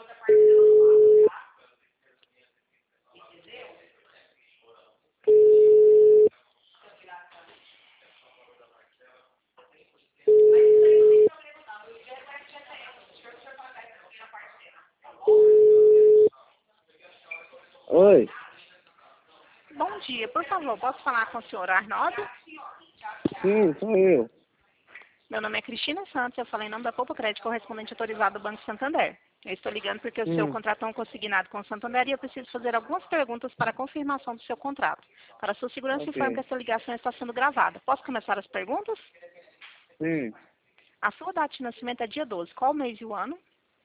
Oi, Bom dia, por favor, posso falar com o senhor Arnaldo? sim, sou eu. Meu nome é Cristina Santos, eu falei em nome da Poupa Crédito, correspondente autorizado do Banco Santander. Eu estou ligando porque o seu contrato é um consignado com o Santander e eu preciso fazer algumas perguntas para a confirmação do seu contrato. Para a sua segurança, informo que Ok, essa ligação está sendo gravada. Posso começar as perguntas? sim, A sua data de nascimento é dia 12. Qual o mês e o ano?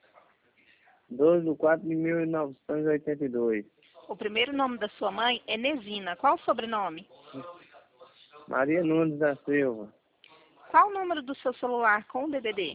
12/4/1982. O primeiro nome da sua mãe é Nesina. Qual o sobrenome? Maria Nunes da Silva. Qual o número do seu celular com o DDD?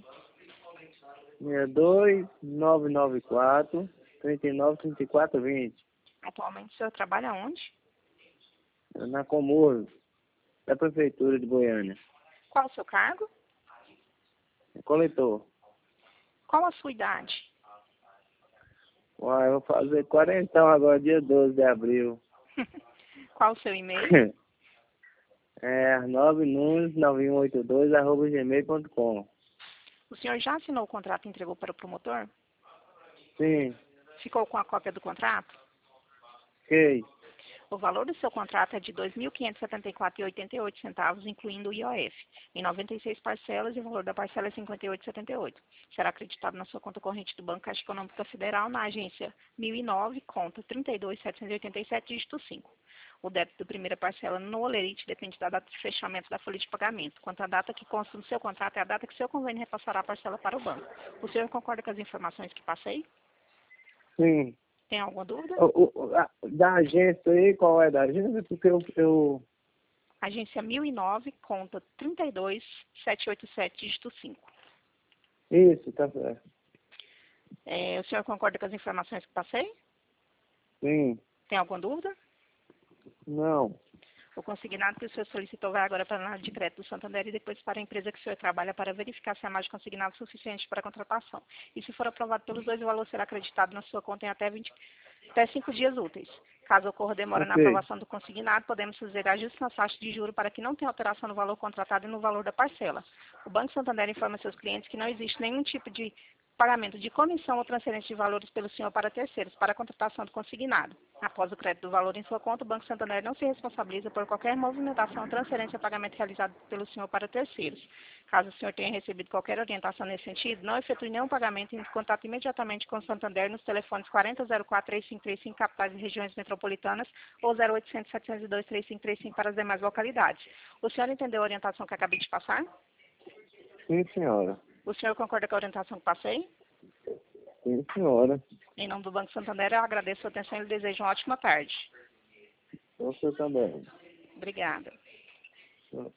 62994 393420. Atualmente o senhor trabalha onde? Na Comoro, da Prefeitura de Goiânia. Qual o seu cargo? Coletor. Qual a sua idade? Uai, eu vou fazer 40 agora, dia 12 de abril. Qual o seu e-mail? É 9nunes9182@gmail.com. O senhor já assinou o contrato e entregou para o promotor? Sim, Ficou com a cópia do contrato? ok. O valor do seu contrato é de R$ 2.574,88, incluindo o IOF, em 96 parcelas e o valor da parcela é R$ 58,78. Será acreditado na sua conta corrente do Banco Caixa Econômica Federal, na agência 1009, conta 32.787, dígito 5. O débito da primeira parcela no Olerite depende da data de fechamento da folha de pagamento. Quanto à data que consta no seu contrato, é a data que seu convênio repassará a parcela para o banco. O senhor concorda com as informações que passei? Sim. Tem alguma dúvida? Da agência aí, qual é da agência? Porque eu... Agência 1009, conta 32787, dígito 5. Isso, tá certo. O senhor concorda com as informações que passei? Sim. Tem alguma dúvida? Não. O consignado que o senhor solicitou vai agora para a análise de crédito do Santander e depois para a empresa que o senhor trabalha para verificar se há mais de consignado suficiente para a contratação. E se for aprovado pelos dois, o valor será acreditado na sua conta em até 5 dias úteis. Caso ocorra demora na Ok. aprovação do consignado, podemos fazer ajustes na taxa de juros para que não tenha alteração no valor contratado e no valor da parcela. O Banco Santander informa seus clientes que não existe nenhum tipo de pagamento de comissão ou transferência de valores pelo senhor para terceiros para a contratação do consignado. Após o crédito do valor em sua conta, o Banco Santander não se responsabiliza por qualquer movimentação, transferência ou pagamento realizado pelo senhor para terceiros. Caso o senhor tenha recebido qualquer orientação nesse sentido, não efetue nenhum pagamento e entre em contato imediatamente com o Santander nos telefones 4004-3535, capitais e regiões metropolitanas, ou 0800-702-3535 para as demais localidades. O senhor entendeu a orientação que acabei de passar? Sim, senhora. O senhor concorda com a orientação que passei? Sim, senhora. Em nome do Banco Santander, eu agradeço a sua atenção e lhe desejo uma ótima tarde. Você também. Obrigada.